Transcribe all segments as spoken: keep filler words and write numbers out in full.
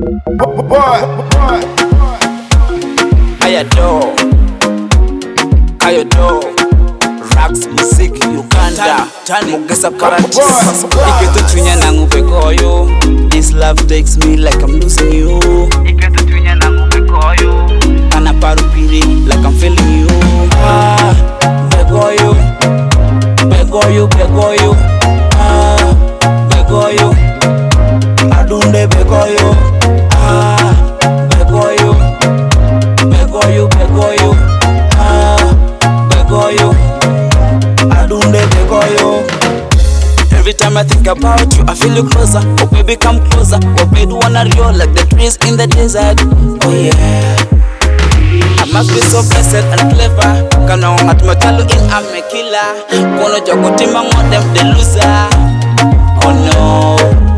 Ayado, Ayado, Rax Music Uganda, Mugesa Paratis. Iketo tunya nangu bekoyo. This love takes me like I'm losing you. Iketo tunya nangu bekoyo. Anaparu pili like I'm feeling you. Ah, bekoyo, bekoyo, bekoyo. Ah, bekoyo, adunde bekoyo. Ah, bekoyo, bekoyo, bekoyo. Ah, bekoyo, adunde bekoyo. Every time I think about you, I feel you closer. Oh baby, come closer. Oh baby, wanna roll like the trees in the desert. Oh yeah, I must be so blessed and clever. Kana at matalo in amekila. Kono jagotima ngo them the loser. Oh no,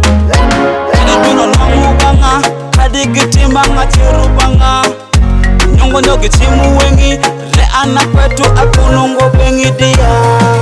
you know no banga. Kadi gitima nga chiru banga. Nyongo nyogi chimu wengi. Le ana kwetu akunongo bengi dia.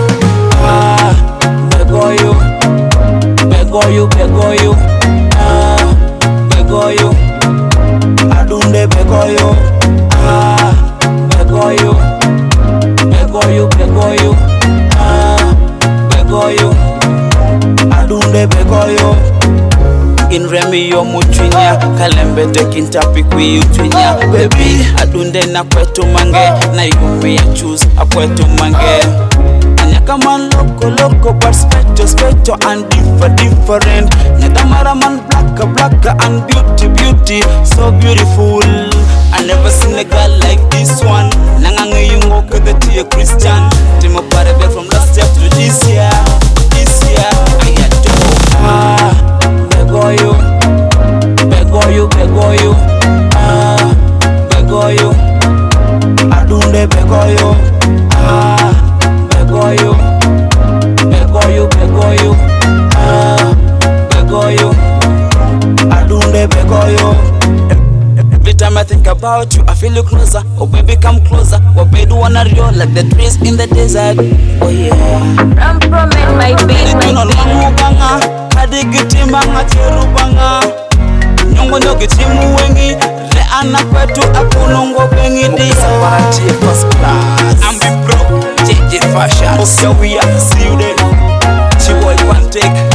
Ah, begoyo, begoyo, begoyo. Ah, begoyo, adunde begoyo. Ah, begoyo, begoyo, begoyo. Ah, begoyo, adunde begoyo. In Remio Mutrinya, Kalembe taking topic we utwinya. Baby, adunde na kwetu mange, na yumi ya choose a kwetu mange. Anyaka man loco loco, but special special and different different. Nyadamara man blacka blacka and beauty beauty, so beautiful. I never seen a girl like this one. Nangange yungo kagati a Christian. Timo parebe from last year to this year, this year. I adore. Ah, begoyo, begoyo, begoyo. Ah, begoyo, adunde begoyo. Ah, begoyo, begoyo, begoyo. Ah, begoyo, adunde begoyo. Every time I think about you, I feel you closer. Oh baby, come closer. Oh baby, wanna roll like the trees in the desert. Oh yeah. I'm from it, my baby, my baby. Kadi gitima nga chiru banga. Nyongo nyogi chimu wengi. Le ana kwetu akunongo bengi dia. Mugesa Parati first class. I'm the bro, J J Fashion. Okay, we are, see you there. Chiboy one take.